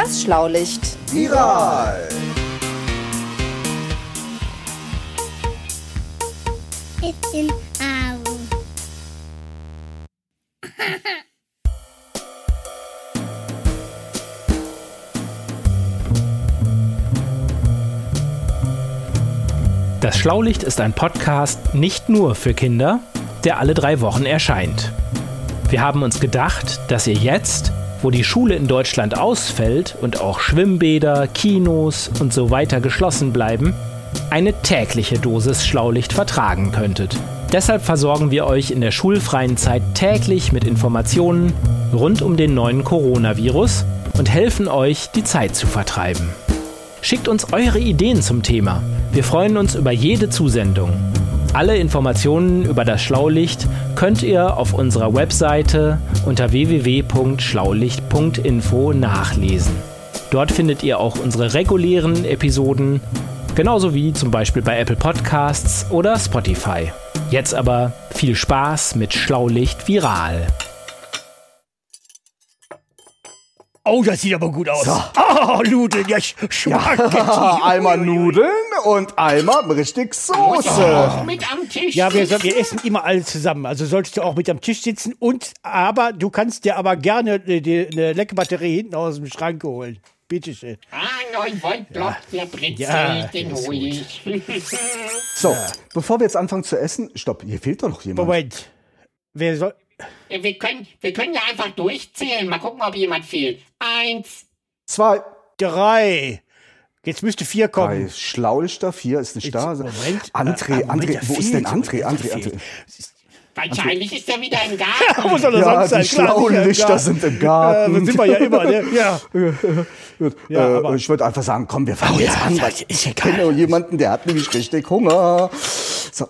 Das Schlaulicht. Viral. It's in Au. Das Schlaulicht ist ein Podcast nicht nur für Kinder, der alle 3 Wochen erscheint. Wir haben uns gedacht, dass ihr jetzt, wo die Schule in Deutschland ausfällt und auch Schwimmbäder, Kinos und so weiter geschlossen bleiben, eine tägliche Dosis Schlaulicht vertragen könntet. Deshalb versorgen wir euch in der schulfreien Zeit täglich mit Informationen rund um den neuen Coronavirus und helfen euch, die Zeit zu vertreiben. Schickt uns eure Ideen zum Thema. Wir freuen uns über jede Zusendung. Alle Informationen über das Schlaulicht könnt ihr auf unserer Webseite unter www.schlaulicht.info nachlesen. Dort findet ihr auch unsere regulären Episoden, genauso wie zum Beispiel bei Apple Podcasts oder Spotify. Jetzt aber viel Spaß mit Schlaulicht Viral. Oh, das sieht aber gut aus. So. Oh, Nudeln, ja, schmackig. Einmal Nudeln und einmal richtig Soße. Mit am Tisch. Ja, wir essen immer alle zusammen. Also solltest du auch mit am Tisch sitzen. Aber du kannst dir aber gerne eine leckere Batterie hinten aus dem Schrank holen. Bitteschön. 9 Volt Block, der Brezel, Ja, den ist hole ich. So, bevor wir jetzt anfangen zu essen, stopp, hier fehlt doch noch jemand. Moment. Wer soll... Wir können ja einfach durchzählen. Mal gucken, ob jemand fehlt. 1. 2, 3. Jetzt müsste 4 kommen. 3, Schlaulichter, 4 ist nicht da. Moment. André, Moment, wo ist denn André? André. Wahrscheinlich ist er wieder im Garten. Wo soll er Ja, sonst sein? die schlauen Lichter sind im Garten. Das sind wir ja immer, ne? Ja. Ja, aber- Ich würde einfach sagen, komm, wir fangen jetzt an, weil ist ich kenne jemanden, der hat nämlich richtig Hunger. So.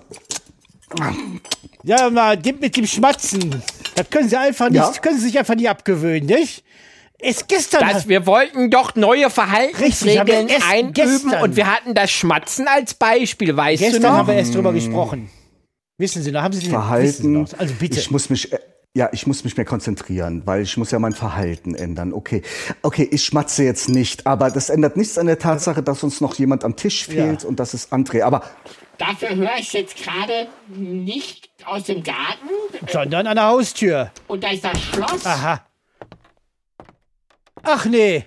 Ja, mal mit dem Schmatzen. Das können Sie einfach nicht, Ja. können Sie sich einfach nicht abgewöhnen, nicht? Es gestern. Wir wollten doch neue Verhaltensregeln Richtig, haben wir erst einüben gestern. und wir hatten das Schmatzen als Beispiel, weißt du Gestern noch? haben wir erst drüber gesprochen. Wissen Sie noch, haben Sie den wissen Sie Verhalten. noch? Also bitte. Ich muss mich mehr konzentrieren, weil ich muss ja mein Verhalten ändern. Okay, ich schmatze jetzt nicht, aber das ändert nichts an der Tatsache, dass uns noch jemand am Tisch fehlt und das ist André. Aber Dafür höre ich jetzt gerade nicht aus dem Garten. Sondern an der Haustür. Und da ist das Schloss. Aha. Ach nee,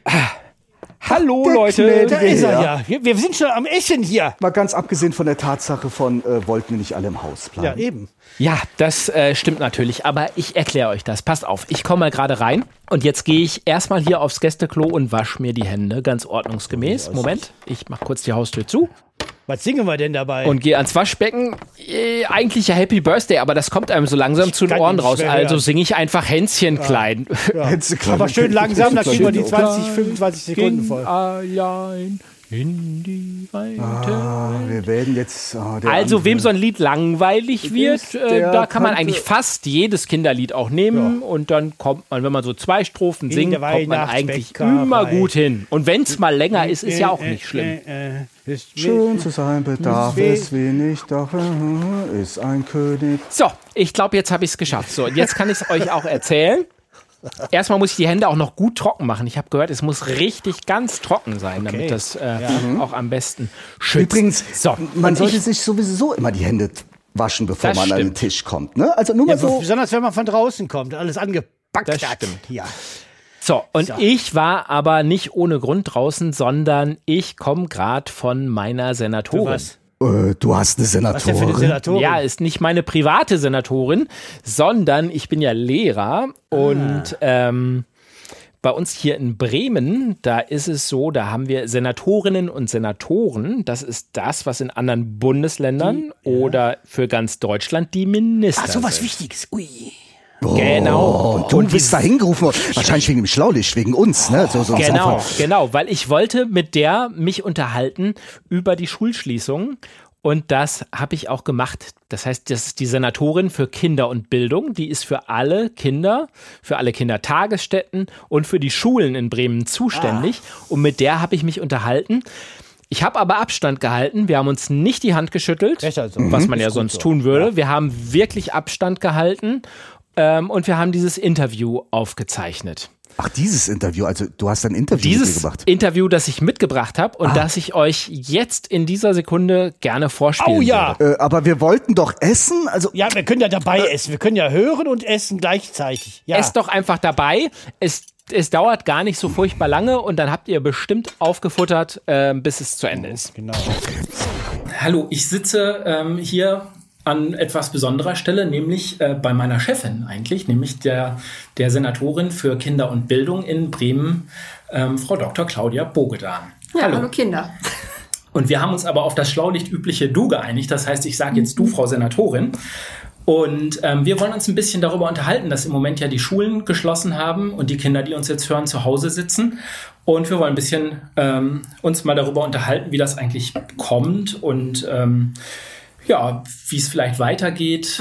Hallo Der Leute. Knell. da ist er Ja. ja. Wir sind schon am Essen hier. mal ganz abgesehen von der Tatsache von, wollten wir nicht alle im Haus Ja, bleiben. eben. Ja, das stimmt natürlich, aber ich erkläre euch das. Passt auf, ich komme mal gerade rein und jetzt gehe ich erstmal hier aufs Gästeklo und wasche mir die Hände, ganz ordnungsgemäß. Moment, ich mache kurz die Haustür zu Was singen wir denn dabei? und gehe ans Waschbecken. Eigentlich ja Happy Birthday, aber das kommt einem so langsam zu den kann Ohren nicht raus, mehr also hören. singe ich einfach Hänschen klein. Aber schön langsam, dann kriegen wir die 20, 25 Sekunden voll. Allein in die weite Wir werden jetzt. Also, wem so ein Lied langweilig wird, der da kann man Tante- eigentlich fast jedes Kinderlied auch nehmen und dann kommt man, wenn man so 2 Strophen singt, der kommt man eigentlich Weihnachtsbäckerei. immer gut hin. Und wenn es mal länger ist, ist ja auch nicht schlimm. Schön zu sein bedarf weh. es wenig, doch ist ein König. So, ich glaube, jetzt habe ich es geschafft. So, und jetzt kann ich es euch auch erzählen. Erstmal muss ich die Hände auch noch gut trocken machen. Ich habe gehört, es muss richtig ganz trocken sein, damit das auch am besten schützt. Übrigens, so, man und sollte ich- sich sowieso immer die Hände waschen, bevor Das man an den stimmt. Tisch kommt. Ne? Also nur mal Ja, so. besonders wenn man von draußen kommt, alles angepackt Das hat. stimmt. Ja. So, und ich war aber nicht ohne Grund draußen, sondern ich komme gerade von meiner Senatorin. Was? Du hast eine Was denn für eine Senatorin. Senatorin? Ja, ist nicht meine private Senatorin, sondern ich bin ja Lehrer und bei uns hier in Bremen, da ist es so, da haben wir Senatorinnen und Senatoren. Das ist das, was in anderen Bundesländern oder für ganz Deutschland die Minister Ach, so was sind. Wichtiges. Ui. Genau. Und du bist da hingerufen worden. Wahrscheinlich wegen dem Schlaulicht, wegen uns. Ne? So Genau, weil ich wollte mit der mich unterhalten über die Schulschließung. Und das habe ich auch gemacht. Das heißt, das ist die Senatorin für Kinder und Bildung. Die ist für alle Kinder, für alle Kindertagesstätten und für die Schulen in Bremen zuständig. Und mit der habe ich mich unterhalten. Ich habe aber Abstand gehalten. Wir haben uns nicht die Hand geschüttelt, Besser so. was man ja sonst tun würde. Wir haben wirklich Abstand gehalten und wir haben dieses Interview aufgezeichnet. Ach, dieses Interview, also du hast ein Interview Dieses mitgebracht. Interview, das ich mitgebracht habe und das ich euch jetzt in dieser Sekunde gerne vorspielen Oh ja. würde. Aber wir wollten doch essen, also Ja, wir können ja dabei essen. Wir können ja hören und essen gleichzeitig. Ja. Esst doch einfach dabei. Es dauert gar nicht so furchtbar lange und dann habt ihr bestimmt aufgefuttert, bis es zu Ende ist. Genau. Hallo, ich sitze hier an etwas besonderer Stelle, nämlich bei meiner Chefin eigentlich, nämlich der Senatorin für Kinder und Bildung in Bremen, Frau Dr. Claudia Bogedan. Ja, hallo Kinder. Und wir haben uns aber auf das schlaulicht übliche Du geeinigt. Das heißt, ich sage jetzt Du, Frau Senatorin. Und wir wollen uns ein bisschen darüber unterhalten, dass im Moment ja die Schulen geschlossen haben und die Kinder, die uns jetzt hören, zu Hause sitzen. Und wir wollen ein bisschen uns mal darüber unterhalten, wie das eigentlich kommt und wie es vielleicht weitergeht.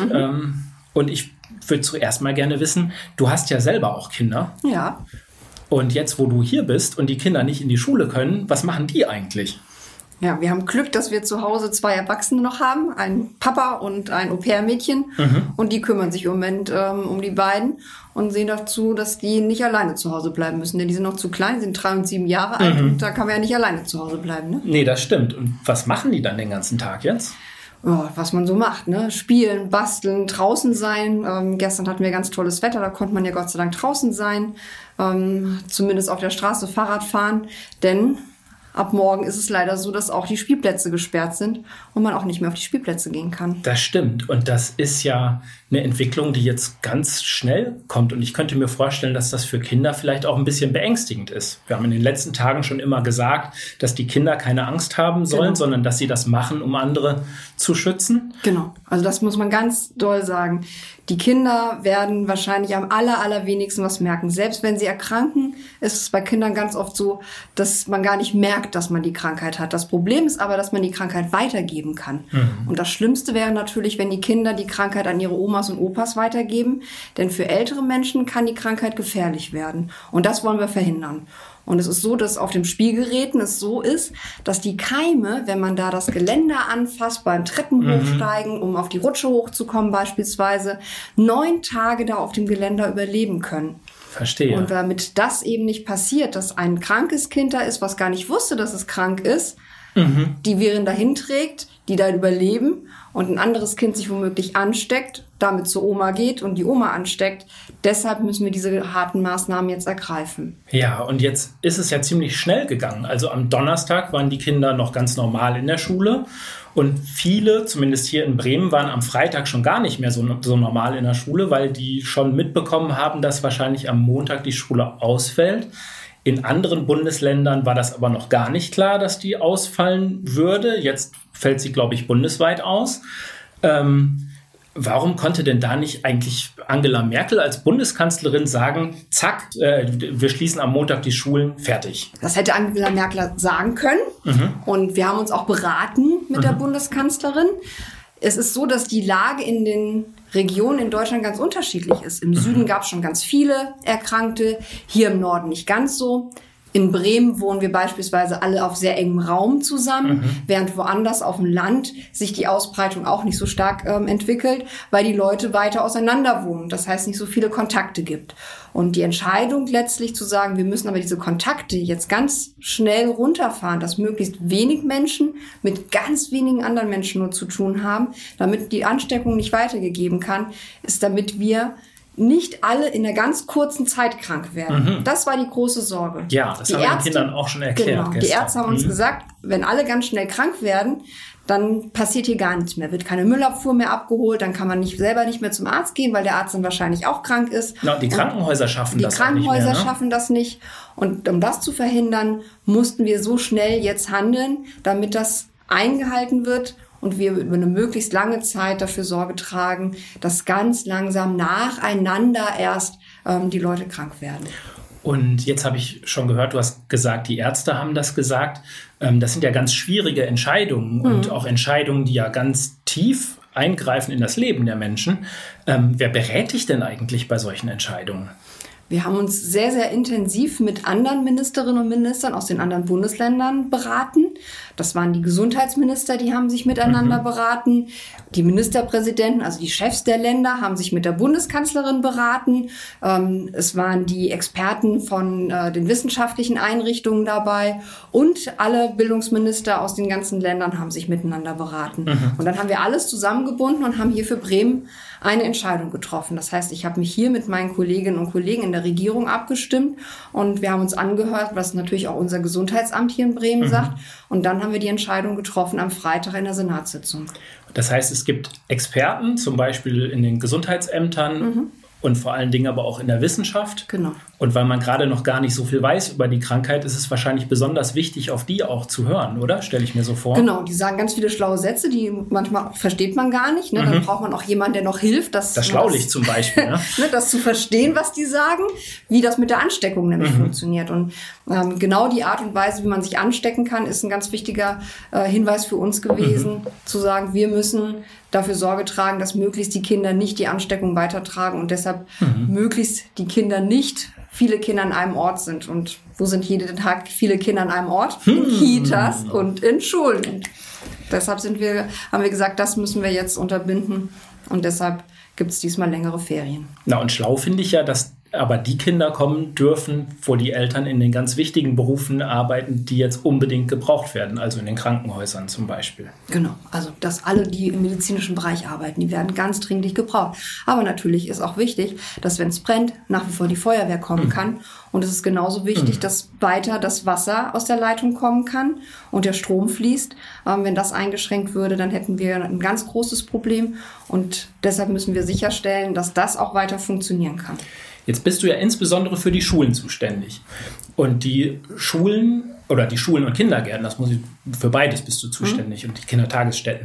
Und ich würde zuerst mal gerne wissen, du hast ja selber auch Kinder. Ja. Und jetzt, wo du hier bist und die Kinder nicht in die Schule können, was machen die eigentlich? Ja, wir haben Glück, dass wir zu Hause 2 Erwachsene noch haben, ein Papa und ein Au-pair-Mädchen. Und die kümmern sich im Moment um die beiden und sehen dazu, dass die nicht alleine zu Hause bleiben müssen. Denn die sind noch zu klein, sind 3 und 7 Jahre alt und da kann man ja nicht alleine zu Hause bleiben. Ne? Nee, das stimmt. Und was machen die dann den ganzen Tag jetzt? Ja, was man so macht, ne? Spielen, basteln, draußen sein. Gestern hatten wir ganz tolles Wetter, da konnte man ja Gott sei Dank draußen sein. Zumindest auf der Straße Fahrrad fahren, denn ab morgen ist es leider so, dass auch die Spielplätze gesperrt sind und man auch nicht mehr auf die Spielplätze gehen kann. Das stimmt. Und das ist ja eine Entwicklung, die jetzt ganz schnell kommt. Und ich könnte mir vorstellen, dass das für Kinder vielleicht auch ein bisschen beängstigend ist. Wir haben in den letzten Tagen schon immer gesagt, dass die Kinder keine Angst haben sollen, sondern dass sie das machen, um andere zu schützen. Genau. Also das muss man ganz doll sagen. Die Kinder werden wahrscheinlich am allerwenigsten was merken. Selbst wenn sie erkranken, ist es bei Kindern ganz oft so, dass man gar nicht merkt, dass man die Krankheit hat. Das Problem ist aber, dass man die Krankheit weitergeben kann. Und das Schlimmste wäre natürlich, wenn die Kinder die Krankheit an ihre Omas und Opas weitergeben. Denn für ältere Menschen kann die Krankheit gefährlich werden. Und das wollen wir verhindern. Und es ist so, dass auf den Spielgeräten es so ist, dass die Keime, wenn man da das Geländer anfasst, beim Treppen hochsteigen, um auf die Rutsche hochzukommen beispielsweise, 9 Tage da auf dem Geländer überleben können. Verstehe. Und damit das eben nicht passiert, dass ein krankes Kind da ist, was gar nicht wusste, dass es krank ist, die Viren dahin trägt, die da überleben und ein anderes Kind sich womöglich ansteckt, damit zur Oma geht und die Oma ansteckt. Deshalb müssen wir diese harten Maßnahmen jetzt ergreifen. Ja, und jetzt ist es ja ziemlich schnell gegangen. Also am Donnerstag waren die Kinder noch ganz normal in der Schule und viele, zumindest hier in Bremen, waren am Freitag schon gar nicht mehr so normal in der Schule, weil die schon mitbekommen haben, dass wahrscheinlich am Montag die Schule ausfällt. In anderen Bundesländern war das aber noch gar nicht klar, dass die ausfallen würde. Jetzt fällt sie, glaube ich, bundesweit aus. Warum konnte denn da nicht eigentlich Angela Merkel als Bundeskanzlerin sagen, zack, wir schließen am Montag die Schulen, fertig? Das hätte Angela Merkel sagen können. Und wir haben uns auch beraten mit der Bundeskanzlerin. Es ist so, dass die Lage in den Regionen in Deutschland ganz unterschiedlich ist. Im Süden gab es schon ganz viele Erkrankte, hier im Norden nicht ganz so. In Bremen wohnen wir beispielsweise alle auf sehr engem Raum zusammen, während woanders auf dem Land sich die Ausbreitung auch nicht so stark entwickelt, weil die Leute weiter auseinander wohnen. Das heißt, nicht so viele Kontakte gibt. Und die Entscheidung letztlich zu sagen, wir müssen aber diese Kontakte jetzt ganz schnell runterfahren, dass möglichst wenig Menschen mit ganz wenigen anderen Menschen nur zu tun haben, damit die Ansteckung nicht weitergegeben kann, ist, damit wir nicht alle in einer ganz kurzen Zeit krank werden. Das war die große Sorge. Ja, das haben wir den Kindern auch schon erklärt. Genau, die Ärzte haben uns gesagt, wenn alle ganz schnell krank werden, dann passiert hier gar nichts mehr. Wird keine Müllabfuhr mehr abgeholt, dann kann man selber nicht mehr zum Arzt gehen, weil der Arzt dann wahrscheinlich auch krank ist. Na, die Krankenhäuser schaffen das auch nicht mehr. Die Krankenhäuser schaffen das nicht. Und um das zu verhindern, mussten wir so schnell jetzt handeln, damit das eingehalten wird und wir über eine möglichst lange Zeit dafür Sorge tragen, dass ganz langsam nacheinander erst die Leute krank werden. Und jetzt habe ich schon gehört, du hast gesagt, die Ärzte haben das gesagt. Das sind ja ganz schwierige Entscheidungen und auch Entscheidungen, die ja ganz tief eingreifen in das Leben der Menschen. Wer berät dich denn eigentlich bei solchen Entscheidungen? Wir haben uns sehr, sehr intensiv mit anderen Ministerinnen und Ministern aus den anderen Bundesländern beraten. Das waren die Gesundheitsminister, die haben sich miteinander beraten. Die Ministerpräsidenten, also die Chefs der Länder, haben sich mit der Bundeskanzlerin beraten. Es waren die Experten von den wissenschaftlichen Einrichtungen dabei. Und alle Bildungsminister aus den ganzen Ländern haben sich miteinander beraten. Und dann haben wir alles zusammengebunden und haben hier für Bremen eine Entscheidung getroffen. Das heißt, ich habe mich hier mit meinen Kolleginnen und Kollegen in der Regierung abgestimmt und wir haben uns angehört, was natürlich auch unser Gesundheitsamt hier in Bremen sagt. Und dann haben wir die Entscheidung getroffen am Freitag in der Senatssitzung. Das heißt, es gibt Experten, zum Beispiel in den Gesundheitsämtern und vor allen Dingen aber auch in der Wissenschaft. Genau. Und weil man gerade noch gar nicht so viel weiß über die Krankheit, ist es wahrscheinlich besonders wichtig, auf die auch zu hören, oder? Stelle ich mir so vor. Genau, die sagen ganz viele schlaue Sätze, die manchmal versteht man gar nicht. Ne? Dann braucht man auch jemanden, der noch hilft. Das Schlaulicht zum Beispiel. Ne? Das zu verstehen, was die sagen, wie das mit der Ansteckung nämlich funktioniert. Und genau die Art und Weise, wie man sich anstecken kann, ist ein ganz wichtiger Hinweis für uns gewesen, zu sagen, wir müssen dafür Sorge tragen, dass möglichst die Kinder nicht die Ansteckung weitertragen und deshalb möglichst die Kinder nicht viele Kinder an einem Ort sind. Und wo sind jeden Tag viele Kinder an einem Ort? In Kitas und in Schulen. Und deshalb haben wir gesagt, das müssen wir jetzt unterbinden. Und deshalb gibt es diesmal längere Ferien. Na, und schlau finde ich ja, dass aber die Kinder kommen dürfen, wo die Eltern in den ganz wichtigen Berufen arbeiten, die jetzt unbedingt gebraucht werden, also in den Krankenhäusern zum Beispiel. Genau, also dass alle, die im medizinischen Bereich arbeiten, die werden ganz dringlich gebraucht. Aber natürlich ist auch wichtig, dass wenn es brennt, nach wie vor die Feuerwehr kommen kann. Und es ist genauso wichtig, dass weiter das Wasser aus der Leitung kommen kann und der Strom fließt. Wenn das eingeschränkt würde, dann hätten wir ein ganz großes Problem. Und deshalb müssen wir sicherstellen, dass das auch weiter funktionieren kann. Jetzt bist du ja insbesondere für die Schulen zuständig. Und die Schulen oder die Schulen und Kindergärten, für beides bist du zuständig und die Kindertagesstätten.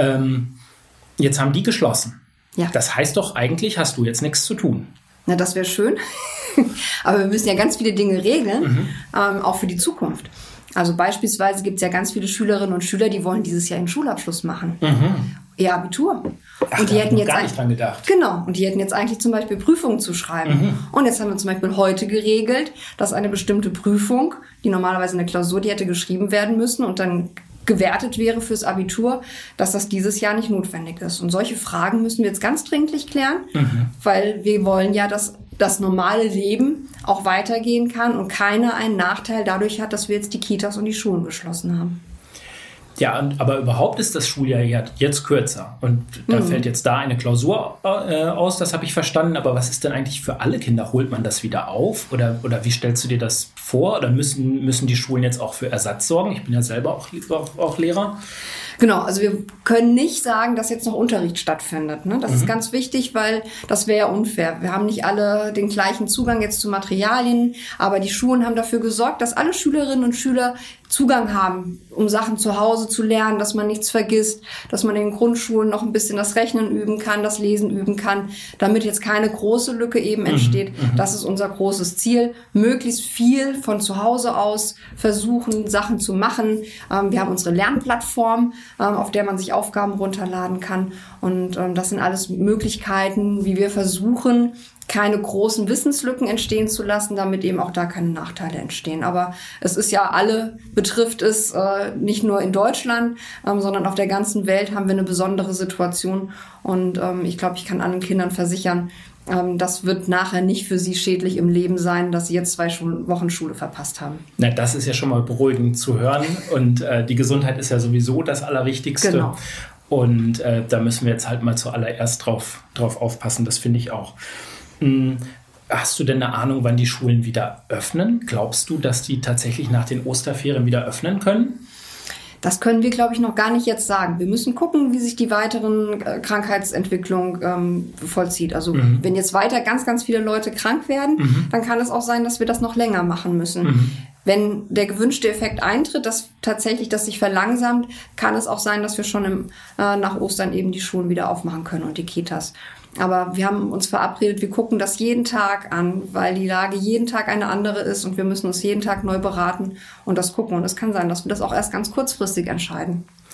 Jetzt haben die geschlossen. Ja. Das heißt doch, eigentlich hast du jetzt nichts zu tun. Na, das wäre schön. Aber wir müssen ja ganz viele Dinge regeln, auch für die Zukunft. Also beispielsweise gibt es ja ganz viele Schülerinnen und Schüler, die wollen dieses Jahr einen Schulabschluss machen. Ihr Abitur. Ach, und die hätten jetzt gar nicht dran gedacht. Genau. Und die hätten jetzt eigentlich zum Beispiel Prüfungen zu schreiben. Und jetzt haben wir zum Beispiel heute geregelt, dass eine bestimmte Prüfung, die normalerweise eine Klausur, die hätte geschrieben werden müssen und dann gewertet wäre fürs Abitur, dass das dieses Jahr nicht notwendig ist. Und solche Fragen müssen wir jetzt ganz dringlich klären, weil wir wollen ja, dass das normale Leben auch weitergehen kann und keiner einen Nachteil dadurch hat, dass wir jetzt die Kitas und die Schulen geschlossen haben. Ja, aber überhaupt ist das Schuljahr jetzt kürzer. Und da fällt jetzt da eine Klausur aus, das habe ich verstanden. Aber was ist denn eigentlich für alle Kinder? Holt man das wieder auf? Oder wie stellst du dir das vor? Oder müssen die Schulen jetzt auch für Ersatz sorgen? Ich bin ja selber auch Lehrer. Genau, also wir können nicht sagen, dass jetzt noch Unterricht stattfindet. Ne? Das ist ganz wichtig, weil das wäre ja unfair. Wir haben nicht alle den gleichen Zugang jetzt zu Materialien, aber die Schulen haben dafür gesorgt, dass alle Schülerinnen und Schüler Zugang haben, um Sachen zu Hause zu lernen, dass man nichts vergisst, dass man in den Grundschulen noch ein bisschen das Rechnen üben kann, das Lesen üben kann, damit jetzt keine große Lücke eben entsteht. Das ist unser großes Ziel, möglichst viel von zu Hause aus versuchen, Sachen zu machen. Wir haben unsere Lernplattform, auf der man sich Aufgaben runterladen kann. Und das sind alles Möglichkeiten, wie wir versuchen, keine großen Wissenslücken entstehen zu lassen, damit eben auch da keine Nachteile entstehen. Aber es ist ja betrifft es nicht nur in Deutschland, sondern auf der ganzen Welt haben wir eine besondere Situation. Und ich glaube, ich kann allen Kindern versichern, das wird nachher nicht für sie schädlich im Leben sein, dass sie jetzt 2 Wochen Schule verpasst haben. Na, das ist ja schon mal beruhigend zu hören. Und die Gesundheit ist ja sowieso das Allerwichtigste. Genau. Und da müssen wir jetzt halt mal zuallererst drauf aufpassen. Das finde ich auch. Hast du denn eine Ahnung, wann die Schulen wieder öffnen? Glaubst du, dass die tatsächlich nach den Osterferien wieder öffnen können? Das können wir, glaube ich, noch gar nicht jetzt sagen. Wir müssen gucken, wie sich die weiteren Krankheitsentwicklung vollzieht. Also wenn jetzt weiter ganz, ganz viele Leute krank werden, dann kann es auch sein, dass wir das noch länger machen müssen. Wenn der gewünschte Effekt eintritt, dass tatsächlich das sich verlangsamt, kann es auch sein, dass wir schon nach Ostern eben die Schulen wieder aufmachen können und die Kitas. Aber wir haben uns verabredet, wir gucken das jeden Tag an, weil die Lage jeden Tag eine andere ist und wir müssen uns jeden Tag neu beraten und das gucken. Und es kann sein, dass wir das auch erst ganz kurzfristig entscheiden.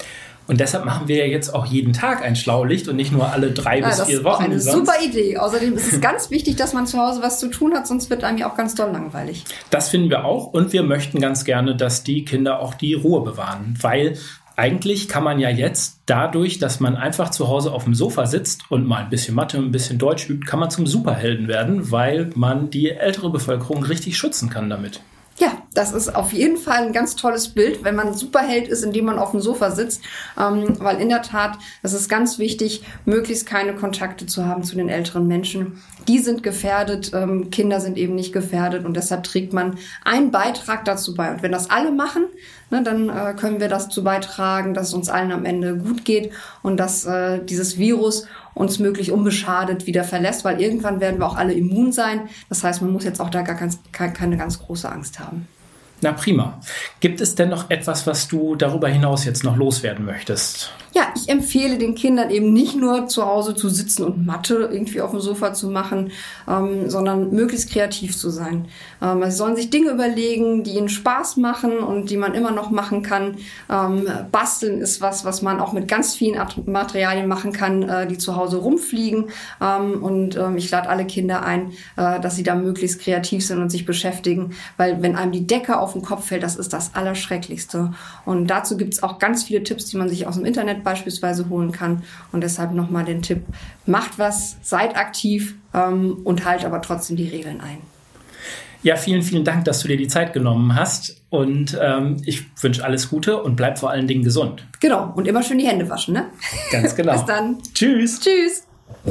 Und deshalb machen wir ja jetzt auch jeden Tag ein Schlaulicht und nicht nur alle 3 bis 4 Wochen. Das ist eine super Idee. Außerdem ist es ganz wichtig, dass man zu Hause was zu tun hat, sonst wird einem ja auch ganz doll langweilig. Das finden wir auch und wir möchten ganz gerne, dass die Kinder auch die Ruhe bewahren, weil eigentlich kann man ja jetzt dadurch, dass man einfach zu Hause auf dem Sofa sitzt und mal ein bisschen Mathe, ein bisschen Deutsch übt, kann man zum Superhelden werden, weil man die ältere Bevölkerung richtig schützen kann damit. Ja, das ist auf jeden Fall ein ganz tolles Bild, wenn man Superheld ist, indem man auf dem Sofa sitzt, weil in der Tat, es ist ganz wichtig, möglichst keine Kontakte zu haben zu den älteren Menschen. Die sind gefährdet, Kinder sind eben nicht gefährdet und deshalb trägt man einen Beitrag dazu bei. Und wenn das alle machen, dann können wir dazu beitragen, dass es uns allen am Ende gut geht und dass dieses Virus uns möglich unbeschadet wieder verlässt, weil irgendwann werden wir auch alle immun sein. Das heißt, man muss jetzt auch da keine ganz große Angst haben. Na prima. Gibt es denn noch etwas, was du darüber hinaus jetzt noch loswerden möchtest? Ja, ich empfehle den Kindern eben nicht nur zu Hause zu sitzen und Mathe irgendwie auf dem Sofa zu machen, sondern möglichst kreativ zu sein. Sie sollen sich Dinge überlegen, die ihnen Spaß machen und die man immer noch machen kann. Basteln ist was man auch mit ganz vielen Materialien machen kann, die zu Hause rumfliegen. Und ich lade alle Kinder ein, dass sie da möglichst kreativ sind und sich beschäftigen, weil wenn einem die Decke auf den Kopf fällt, das ist das Allerschrecklichste. Und dazu gibt es auch ganz viele Tipps, die man sich aus dem Internet beispielsweise holen kann. Und deshalb nochmal den Tipp, macht was, seid aktiv und halt aber trotzdem die Regeln ein. Ja, vielen, vielen Dank, dass du dir die Zeit genommen hast. Und ich wünsche alles Gute und bleib vor allen Dingen gesund. Genau, und immer schön die Hände waschen, ne? Ganz genau. Bis dann. Tschüss. Tschüss.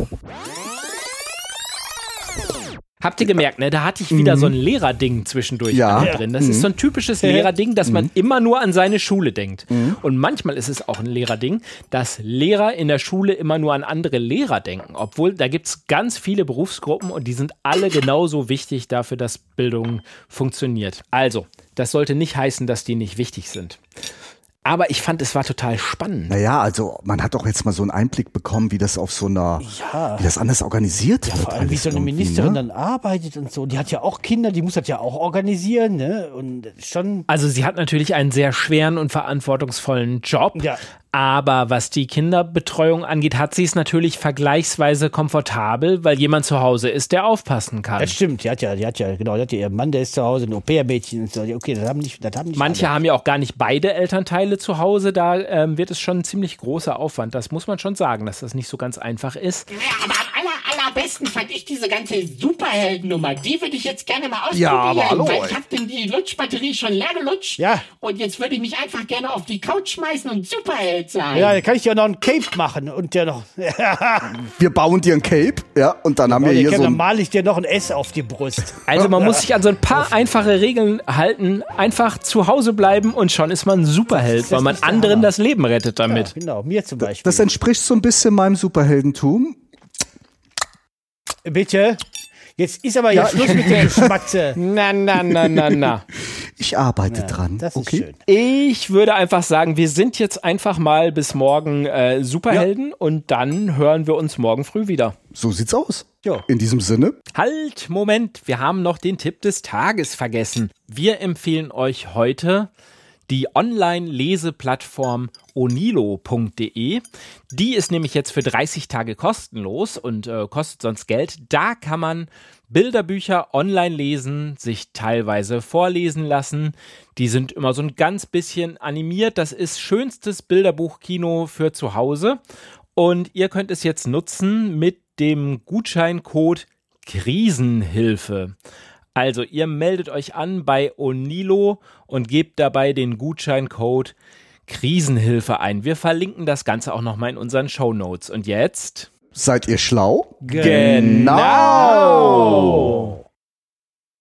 Habt ihr gemerkt, ne? Da hatte ich wieder so ein Lehrerding zwischendurch drin. Das ist so ein typisches Lehrerding, dass man immer nur an seine Schule denkt. Und manchmal ist es auch ein Lehrerding, dass Lehrer in der Schule immer nur an andere Lehrer denken. Obwohl, da gibt es ganz viele Berufsgruppen und die sind alle genauso wichtig dafür, dass Bildung funktioniert. Also, das sollte nicht heißen, dass die nicht wichtig sind. Aber ich fand, es war total spannend. Naja, also man hat doch jetzt mal so einen Einblick bekommen, wie das auf so einer, wie das anders organisiert wird. Vor allem, wie so eine Ministerin dann arbeitet und so. Die hat ja auch Kinder, die muss das ja auch organisieren, ne? Und schon. Also sie hat natürlich einen sehr schweren und verantwortungsvollen Job. Ja. Aber was die Kinderbetreuung angeht, hat sie es natürlich vergleichsweise komfortabel, weil jemand zu Hause ist, der aufpassen kann. Das stimmt, die hat ja ihren Mann, der ist zu Hause, ein Au-pair-Mädchen und so. Okay, das haben nicht Manche alle. haben ja auch gar nicht beide Elternteile zu Hause, da wird es schon ein ziemlich großer Aufwand. Das muss man schon sagen, dass das nicht so ganz einfach ist. Ja, aber am allerbesten fand ich diese ganze Superheldennummer. Die würde ich jetzt gerne mal ausprobieren. Ja, aber hallo, weil ich habe denn die Lutschbatterie schon leer gelutscht. Ja. Und jetzt würde ich mich einfach gerne auf die Couch schmeißen und Superheld sein. Ja, da kann ich ja noch ein Cape machen und der noch. Wir bauen dir ein Cape, ja, und dann haben wir hier so Dann ein... male ich dir noch ein S auf die Brust. Also man muss sich an so ein paar einfache Regeln halten, einfach zu Hause bleiben und schon ist man ein Superheld, weil man ist der anderen Hammer. das Leben rettet damit. Ja, genau, mir zum Beispiel. Das entspricht so ein bisschen meinem Superheldentum. Bitte? Jetzt ist aber ja Schluss mit der Geschmatze. Na. Ich arbeite dran. Das ist okay. schön. Ich würde einfach sagen, wir sind jetzt einfach mal bis morgen Superhelden und dann hören wir uns morgen früh wieder. So sieht's aus. Ja. In diesem Sinne. Halt, Moment, wir haben noch den Tipp des Tages vergessen. Wir empfehlen euch heute die Online-Leseplattform onilo.de. Die ist nämlich jetzt für 30 Tage kostenlos und kostet sonst Geld. Da kann man Bilderbücher online lesen, sich teilweise vorlesen lassen. Die sind immer so ein ganz bisschen animiert. Das ist schönstes Bilderbuchkino für zu Hause. Und ihr könnt es jetzt nutzen mit dem Gutscheincode Krisenhilfe. Also ihr meldet euch an bei Onilo und gebt dabei den Gutscheincode Krisenhilfe ein. Wir verlinken das Ganze auch nochmal in unseren Shownotes. Und jetzt? Seid ihr schlau? Genau!